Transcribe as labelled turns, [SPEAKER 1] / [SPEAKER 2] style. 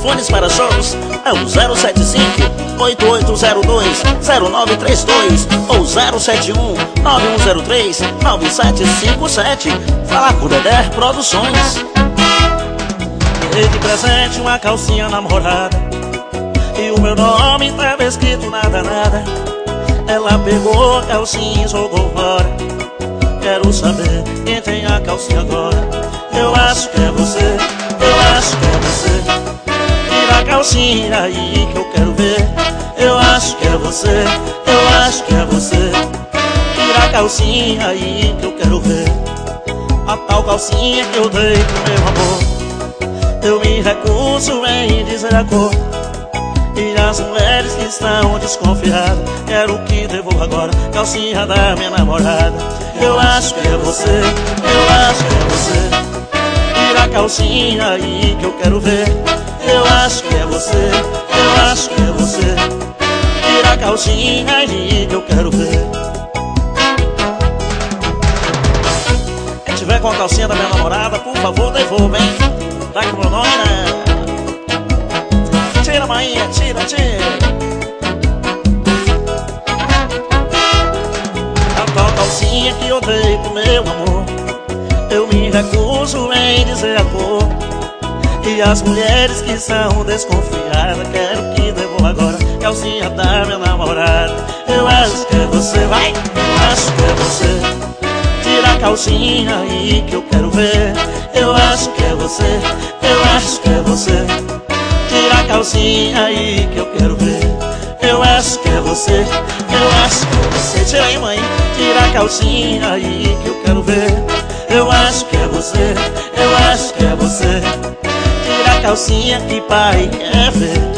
[SPEAKER 1] telefones para shows é o 075-8802-0932 ou 071-9103-9757. Falar com Dedé Produções. Dei de presente uma calcinha namorada e o meu nome tava escrito nada, nada. Ela pegou a calcinha e jogou fora. Quero saber quem tem a calcinha agora. Eu acho que é você, eu acho que é você. Tira a calcinha aí que eu quero ver. Eu acho que é você, eu acho que é você. Tira a calcinha aí que eu quero ver. A tal calcinha que eu dei pro meu amor. Eu me recuso em dizer a cor. E as mulheres que estão desconfiadas, quero que devolva agora calcinha da minha namorada. Eu acho que é você, eu acho que é você. Tira a calcinha aí que eu quero ver. Eu acho que é você, eu acho que é você. Tira a calcinha aí que eu quero ver. Quem tiver com a calcinha da minha namorada, por favor, devolva, hein? Tá com o meu nome, né? Tira, maninha, tira, tira. A tal calcinha que eu dei pro meu amor, eu me recuso em dizer a cor. E as mulheres que são desconfiadas, quero que devolva agora calcinha da minha namorada. Eu acho que é você, vai. Eu acho que é você. Tira a calcinha aí que eu quero ver. Eu acho que é você, eu acho que é você. Tira a calcinha aí que eu quero ver. Eu acho que é você, eu acho que é você. Tira aí, mãe. Tira a calcinha aí que eu quero ver. Eu acho que é você, eu acho que é você. Tira a calcinha que pai quer ver.